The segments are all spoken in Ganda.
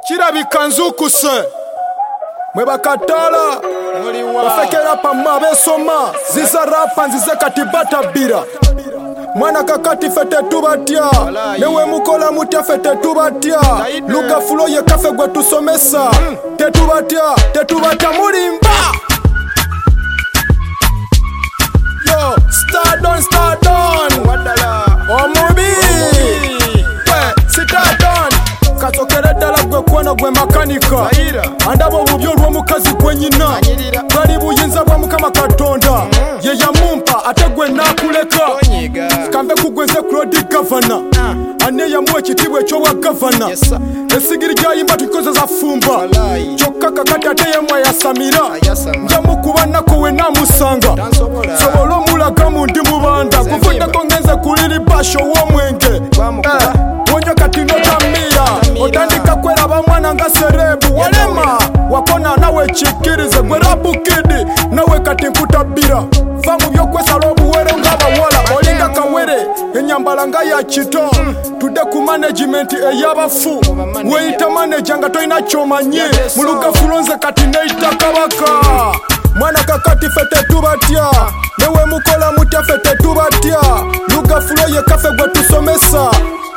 kirabika nzukuse mwe bakatala bafekera pamma besoma ziza rapa nzize kati batabira mwana kakati fete tubatya newe mukola mutya fete tubatya luga fulo ye kafe gwe tusomesa tetubatya mulimba yo start on omubi sit on kasokere ddala gwe kwana gwe makanika andaba obubi olw'omukazi gwe nyina bali buyinza bwa mukama katonda ye yamumpa ate gwe naakuleka kambe kugwenze Claude Gavana ane yamuwa ekitiibwa ekyowa gavana esigiri gyayimba tukozesa fumba kyokka kakati ate yemwe yasamira njamukuba nako we naamusanga sobola omulaga mu ndi mubanda guvuddeko ngenze kuliri basho w'omwenge onyo kati notamira otandika kweraba mwana nga serebu walema wakona nawe kikkirize gwe rabukidi nawe kati nkutabira va mu byokwesala obuwere ng'abawala olinga kawere enyambala nga ya kito tudde ku management ey'abafu weyita manager nga tolina kyomanye mu lugafulo nze kati neyita kabaka mwana kakati fete tubatya newe mukola mutya fete tubatya lugafulo ye kafe gwe tusomesa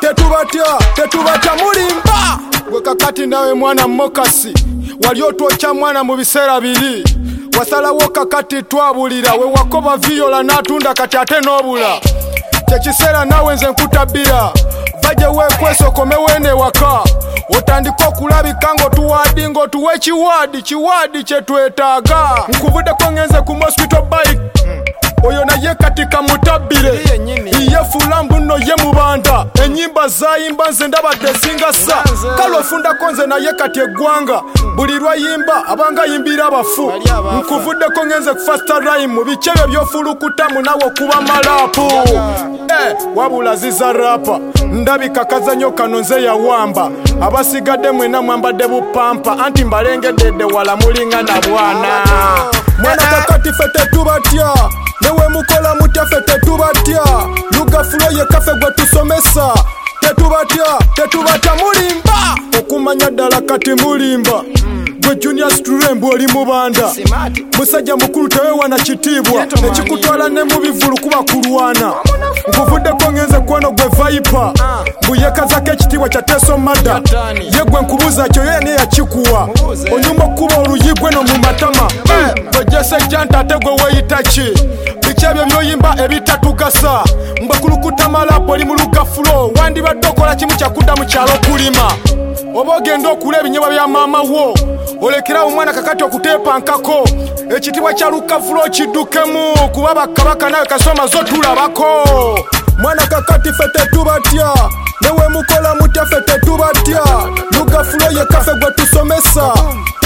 tetubatya mulimba gwe kakati nawe mwana mokasi wali otwokya mwana mu biseera biri wasalawo kakati twabulira we wakoba viola n'atunda kati ate n'obula kyekiseera nawe nze nkutabira vaje wekwesokome wene waka otandika okulabika ng'otuwaadi ng'otuwa kiwaadi kyetwetaaga nkuvuddeko ngenze ku mosquito bike oyo naye kati kamutabire iyefuula mbuno ye mubanda enyimba zayimba nze ndabadde singasa kale ofundako nze naye kati eggwanga buli lwayimba abanga yimbira abafu nkuvuddeko ngenze ku fasta rhyme mu bikebe by'ofulukutamu nawe okuba malaapu wabula ziza rapa ndabika kazanyo kano nze yawamba abasigadde mwena mwambadde bupampa anti mbalengedde wala mulinga na bwana mwana kakati fete tubatya newe mukola mutya fete tubatya lugafulo ye kafe gwe tusomesa tetubatya mulimba okumanya ddala kati mulimba gwe junior strembu oli mubanda musajja mukulu tewewana kitiibwa ekikutwala ne mu bivulu kuba kulwana nkuvuddeko ngenze kwono gwe vaipa mbuyekazako ekitiibwa kya teso madda ye gwe nkubuuza kyo ye niye yakikuwa onyuma okuba oluyigwe no mu matama gwe jese janta ate gwe weyita ki biki ebyo byoyimba ebitatugasa mbwe kulukuta malapo oli mu lugafulo wandibadde okola kimu kyakudda mu kyalo kulima oba ogenda okula ebinyebwa bya maama wo olekerawo omwana kakati okuteepankako ekitiibwa kya lukafulo kiddukemu kuba bakabaka nawe kasoma zo tulabako mwana kakati fete tubatya newe mukola mutya fete tubatya lugafulo ye kafe gwe tusomesa